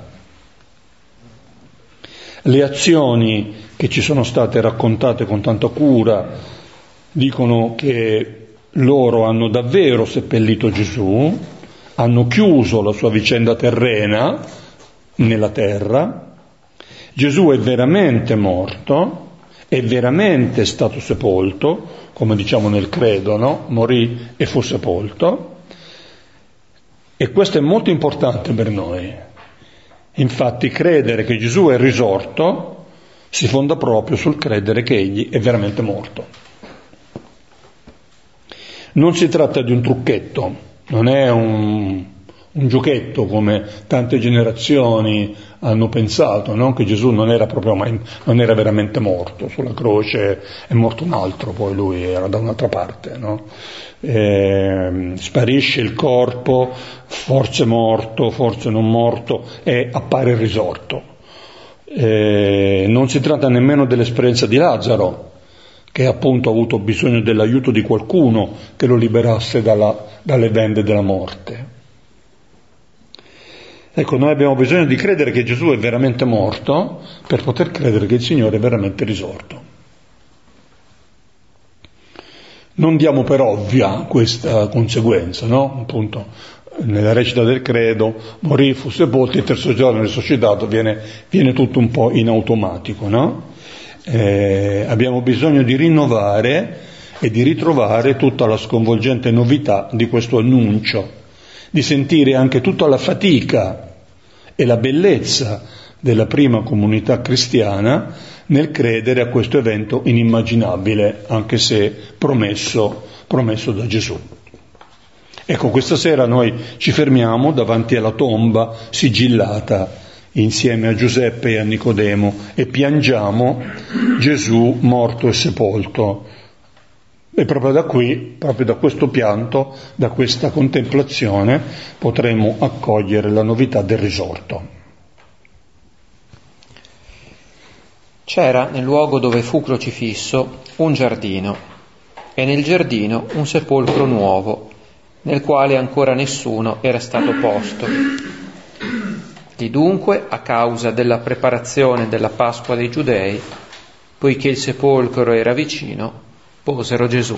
A: Le azioni che ci sono state raccontate con tanta cura dicono che loro hanno davvero seppellito Gesù, hanno chiuso la sua vicenda terrena nella terra. Gesù è veramente morto, è veramente stato sepolto, come diciamo nel credo, no? Morì e fu sepolto. E questo è molto importante per noi. Infatti credere che Gesù è risorto si fonda proprio sul credere che egli è veramente morto. Non si tratta di un trucchetto, non è un, un giochetto come tante generazioni hanno pensato, no? Che Gesù non era proprio mai, non era veramente morto, sulla croce è morto un altro, poi lui era da un'altra parte, no? E, sparisce il corpo, forse morto, forse non morto, e appare risorto. E non si tratta nemmeno dell'esperienza di Lazzaro, che appunto ha avuto bisogno dell'aiuto di qualcuno che lo liberasse dalla, dalle bende della morte. Ecco, noi abbiamo bisogno di credere che Gesù è veramente morto per poter credere che il Signore è veramente risorto. Non diamo per ovvia questa conseguenza, no? Appunto, nella recita del credo, morì, fu sepolto, il terzo giorno risuscitato, viene, viene tutto un po' in automatico, no? Eh, abbiamo bisogno di rinnovare e di ritrovare tutta la sconvolgente novità di questo annuncio, di sentire anche tutta la fatica e la bellezza della prima comunità cristiana nel credere a questo evento inimmaginabile, anche se promesso, promesso da Gesù. Ecco, questa sera noi ci fermiamo davanti alla tomba sigillata insieme a Giuseppe e a Nicodemo e piangiamo Gesù morto e sepolto. E proprio da qui, proprio da questo pianto, da questa contemplazione, potremo accogliere la novità del risorto.
B: C'era nel luogo dove fu crocifisso un giardino, e nel giardino un sepolcro nuovo, nel quale ancora nessuno era stato posto. Di dunque, a causa della preparazione della Pasqua dei Giudei, poiché il sepolcro era vicino, posero Gesù.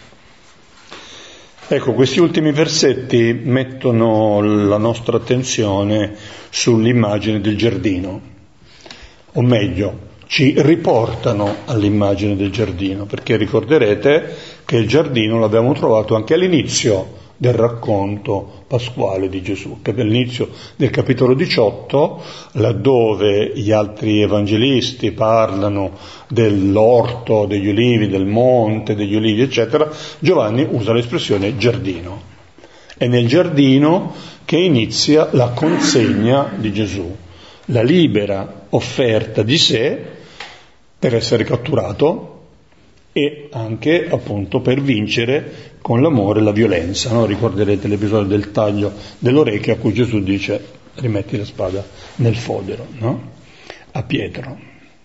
A: Ecco, questi ultimi versetti mettono la nostra attenzione sull'immagine del giardino, o meglio, ci riportano all'immagine del giardino, perché ricorderete che il giardino l'abbiamo trovato anche all'inizio del racconto pasquale di Gesù, che è all'inizio del capitolo diciotto, laddove gli altri evangelisti parlano dell'orto degli ulivi, del monte degli ulivi, eccetera, Giovanni usa l'espressione giardino. È nel giardino che inizia la consegna di Gesù, la libera offerta di sé per essere catturato e anche appunto per vincere con l'amore la violenza, no? Ricorderete l'episodio del taglio dell'orecchio a cui Gesù dice rimetti la spada nel fodero, no? A Pietro.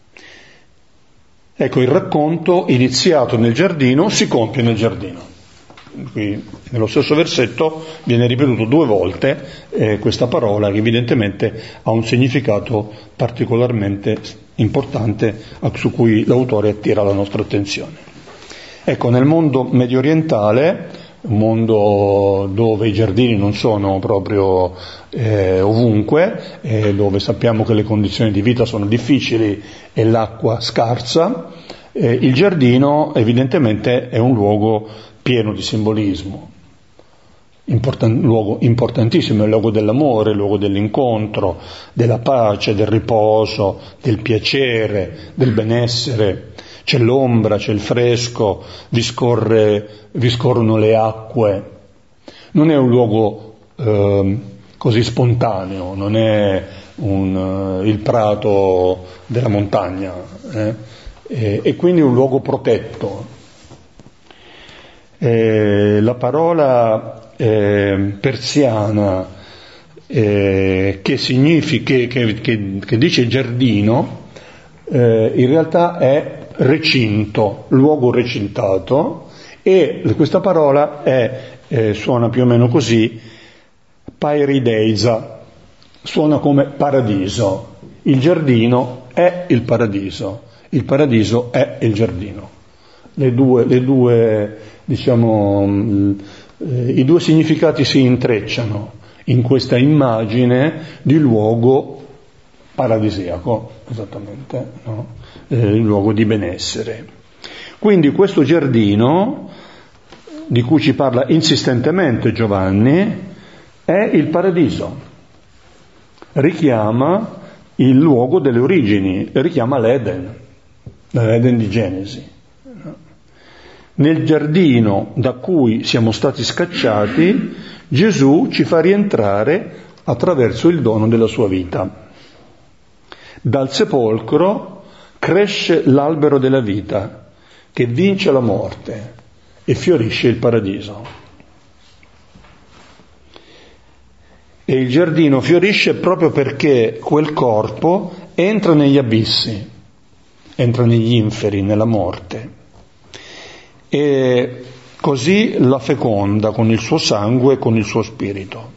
A: Ecco, il racconto iniziato nel giardino si compie nel giardino. Qui nello stesso versetto viene ripetuto due volte eh, questa parola che evidentemente ha un significato particolarmente importante su cui l'autore attira la nostra attenzione. Ecco, nel mondo medio orientale, un mondo dove i giardini non sono proprio eh, ovunque, eh, dove sappiamo che le condizioni di vita sono difficili e l'acqua scarsa, eh, il giardino evidentemente è un luogo pieno di simbolismo. Important, luogo importantissimo, è il luogo dell'amore, il luogo dell'incontro, della pace, del riposo, del piacere, del benessere. C'è l'ombra, c'è il fresco, vi, scorre, vi scorrono le acque. Non è un luogo eh, così spontaneo, non è un, uh, il prato della montagna, eh? e, e quindi è un luogo protetto. Eh, la parola Eh, persiana eh, che significa che, che, che, che dice giardino eh, in realtà è recinto, luogo recintato, e questa parola è, eh, suona più o meno così, pairideisa, suona come paradiso. Il giardino è il paradiso, il paradiso è il giardino. Le due, le due diciamo mh, Eh, i due significati si intrecciano in questa immagine di luogo paradisiaco, esattamente, no? eh, il luogo di benessere. Quindi questo giardino, di cui ci parla insistentemente Giovanni, è il paradiso, richiama il luogo delle origini, richiama l'Eden, l'Eden di Genesi. Nel giardino da cui siamo stati scacciati, Gesù ci fa rientrare attraverso il dono della sua vita. Dal sepolcro cresce l'albero della vita, che vince la morte e fiorisce il paradiso. E il giardino fiorisce proprio perché quel corpo entra negli abissi, entra negli inferi, nella morte. E così la feconda con il suo sangue e con il suo spirito.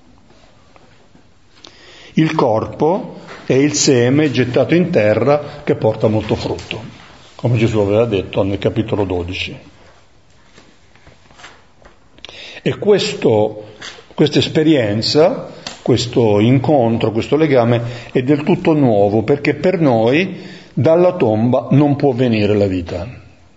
A: Il corpo è il seme gettato in terra che porta molto frutto, come Gesù aveva detto nel capitolo dodici. E questo, questa esperienza, questo incontro, questo legame è del tutto nuovo, perché per noi dalla tomba non può venire la vita.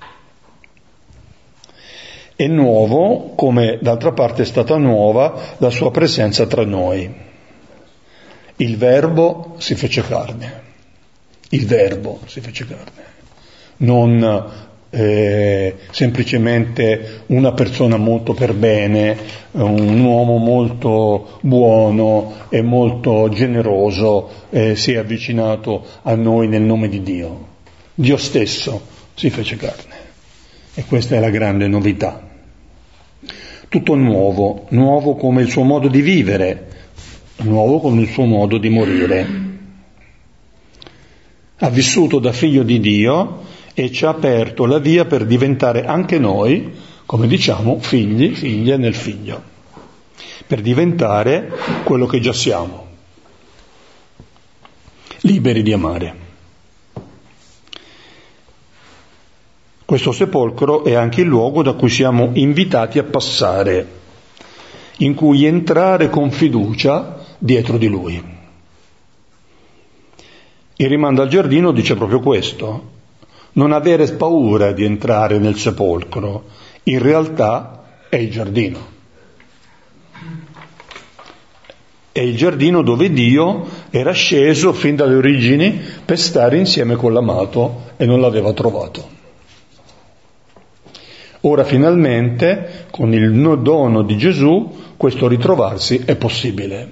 A: È nuovo, come d'altra parte è stata nuova la sua presenza tra noi. Il Verbo si fece carne. Il Verbo si fece carne. Non eh, semplicemente una persona molto per bene, un uomo molto buono e molto generoso eh, si è avvicinato a noi nel nome di Dio. Dio stesso si fece carne. E questa è la grande novità. Tutto nuovo, nuovo come il suo modo di vivere, nuovo come il suo modo di morire. Ha vissuto da figlio di Dio e ci ha aperto la via per diventare anche noi, come diciamo, figli, figlie nel figlio, per diventare quello che già siamo, liberi di amare. Questo sepolcro è anche il luogo da cui siamo invitati a passare, in cui entrare con fiducia dietro di Lui. Il rimando al giardino dice proprio questo: non avere paura di entrare nel sepolcro, in realtà è il giardino. È il giardino dove Dio era sceso fin dalle origini per stare insieme con l'amato e non l'aveva trovato. Ora finalmente, con il dono di Gesù, questo ritrovarsi è possibile.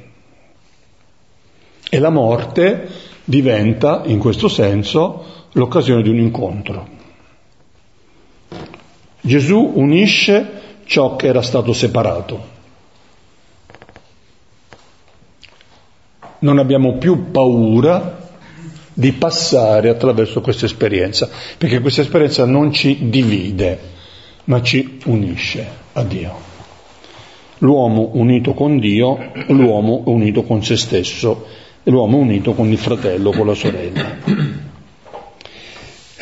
A: E la morte diventa, in questo senso, l'occasione di un incontro. Gesù unisce ciò che era stato separato. Non abbiamo più paura di passare attraverso questa esperienza, perché questa esperienza non ci divide, ma ci unisce a Dio. L'uomo unito con Dio, l'uomo unito con se stesso, e l'uomo unito con il fratello, con la sorella.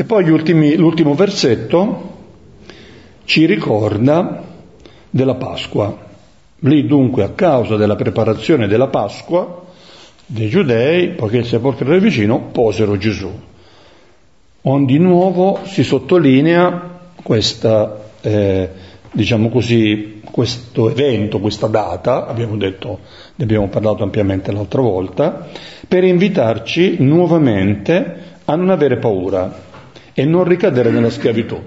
A: poi gli ultimi, l'ultimo versetto ci ricorda della Pasqua. Lì dunque, a causa della preparazione della Pasqua dei Giudei, poiché il sepolcro era vicino, posero Gesù. On di nuovo si sottolinea questa, eh, diciamo così, questo evento, questa data, abbiamo detto, ne abbiamo parlato ampiamente l'altra volta, per invitarci nuovamente a non avere paura e non ricadere nella schiavitù,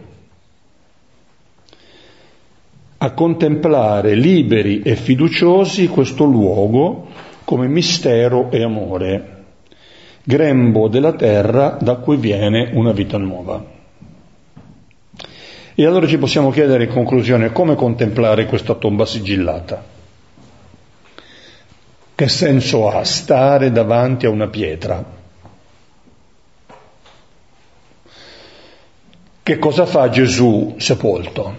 A: a contemplare liberi e fiduciosi questo luogo come mistero e amore, grembo della terra da cui viene una vita nuova. E allora ci possiamo chiedere in conclusione come contemplare questa tomba sigillata. Che senso ha stare davanti a una pietra? Che cosa fa Gesù sepolto?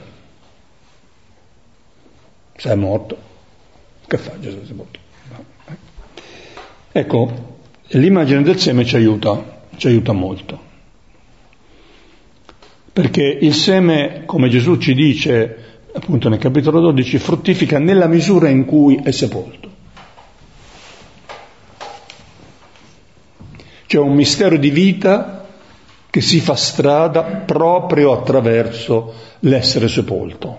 A: Se è morto, che fa Gesù sepolto? Ecco, l'immagine del seme ci aiuta, ci aiuta molto. Perché il seme, come Gesù ci dice, appunto nel capitolo dodici, fruttifica nella misura in cui è sepolto. C'è un mistero di vita che si fa strada proprio attraverso l'essere sepolto.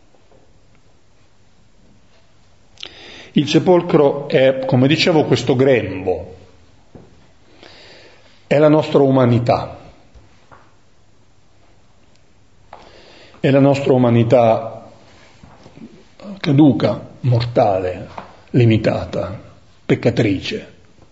A: Il sepolcro è, come dicevo, questo grembo, è la nostra umanità, è la nostra umanità caduca, mortale, limitata, peccatrice.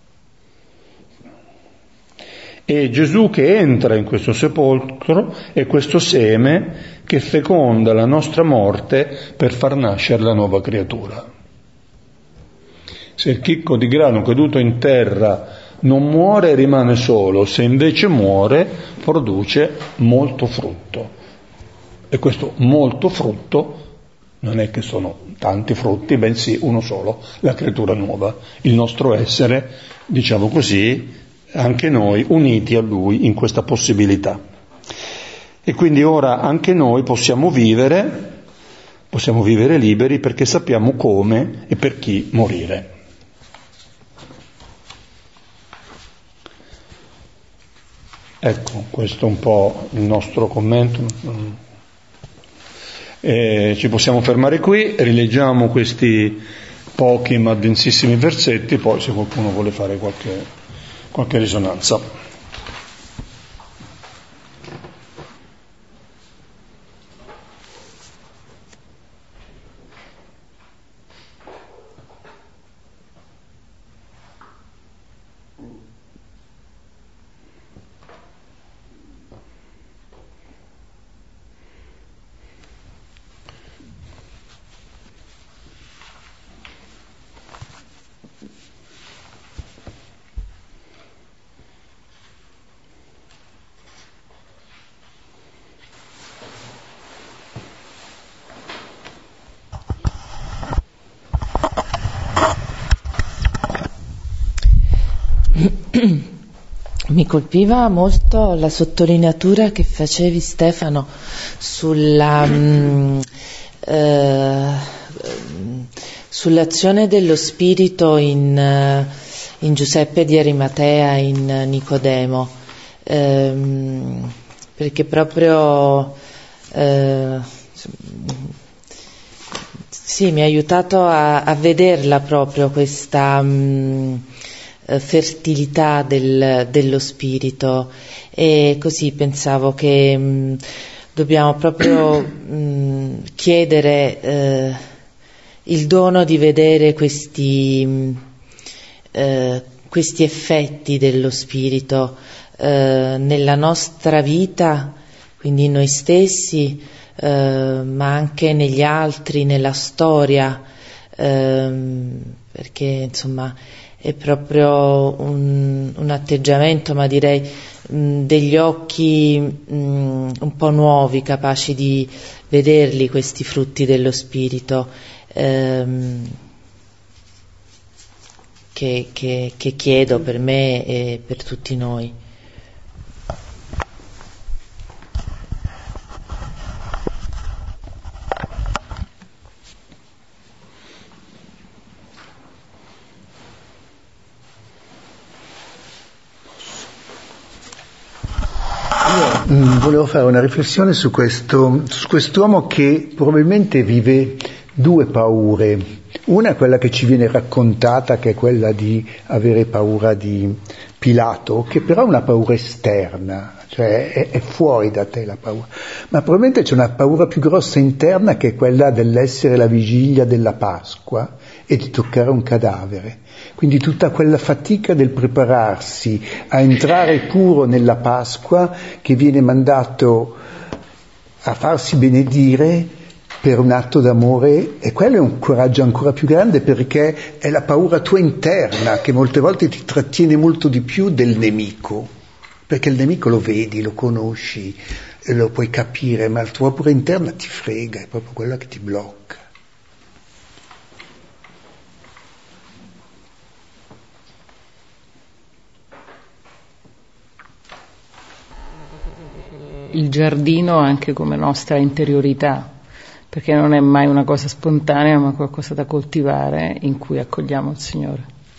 A: E Gesù che entra in questo sepolcro è questo seme che feconda la nostra morte per far nascere la nuova creatura. Se il chicco di grano caduto in terra non muore, rimane solo, se invece muore, produce molto frutto. E questo molto frutto non è che sono tanti frutti, bensì uno solo, la creatura nuova, il nostro essere, diciamo così, anche noi uniti a Lui in questa possibilità. E quindi ora anche noi possiamo vivere, possiamo vivere liberi perché sappiamo come e per chi morire. Ecco, questo è un po' il nostro commento. E ci possiamo fermare qui, rileggiamo questi pochi ma densissimi versetti, poi se qualcuno vuole fare qualche, qualche risonanza.
D: Mi colpiva molto la sottolineatura che facevi, Stefano, sulla, mh, eh, sull'azione dello Spirito in, in Giuseppe di Arimatea, in Nicodemo, ehm, perché proprio eh, sì, mi ha aiutato a, a vederla proprio questa mh, fertilità del, dello spirito, e così pensavo che mh, dobbiamo proprio mh, chiedere eh, il dono di vedere questi, mh, eh, questi effetti dello spirito eh, nella nostra vita, quindi in noi stessi, eh, ma anche negli altri, nella storia, eh, perché insomma è proprio un, un atteggiamento, ma direi mh, degli occhi mh, un po' nuovi, capaci di vederli questi frutti dello spirito, ehm, che, che, che chiedo per me e per tutti noi.
E: Io volevo fare una riflessione su questo, su quest'uomo che probabilmente vive due paure. Una è quella che ci viene raccontata, che è quella di avere paura di Pilato, che però è una paura esterna, cioè è, è fuori da te la paura. Ma probabilmente c'è una paura più grossa interna, che è quella dell'essere la vigilia della Pasqua e di toccare un cadavere. Quindi tutta quella fatica del prepararsi a entrare puro nella Pasqua, che viene mandato a farsi benedire per un atto d'amore, e quello è un coraggio ancora più grande, perché è la paura tua interna che molte volte ti trattiene molto di più del nemico, perché il nemico lo vedi, lo conosci, lo puoi capire, ma la tua paura interna ti frega, è proprio quella che ti blocca.
F: Il giardino anche come nostra interiorità, perché non è mai una cosa spontanea, ma qualcosa da coltivare in cui accogliamo il Signore.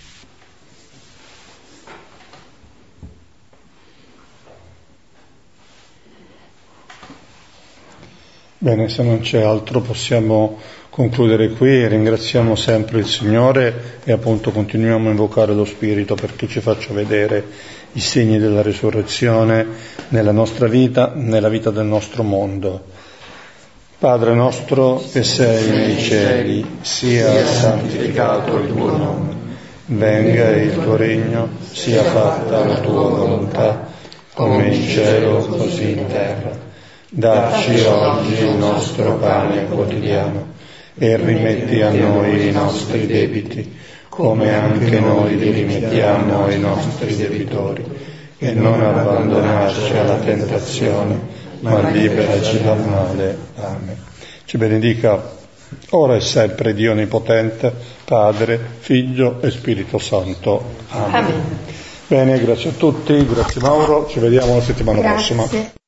A: Bene, se non c'è altro possiamo concludere qui. Ringraziamo sempre il Signore e appunto continuiamo a invocare lo Spirito perché ci faccia vedere i segni della risurrezione nella nostra vita, nella vita del nostro mondo. Padre nostro che sei nei cieli, sia santificato il tuo nome, venga il tuo regno, sia fatta la tua volontà, come in cielo così in terra. Dacci oggi il nostro pane quotidiano e rimetti a noi i nostri debiti, come anche noi li rimettiamo ai nostri debitori, e non abbandonarci alla tentazione, ma liberaci dal male. Amen. Ci benedica ora e sempre Dio Onnipotente, Padre, Figlio e Spirito Santo. Amen. Amen. Bene, grazie a tutti, grazie Mauro, ci vediamo la settimana grazie. prossima.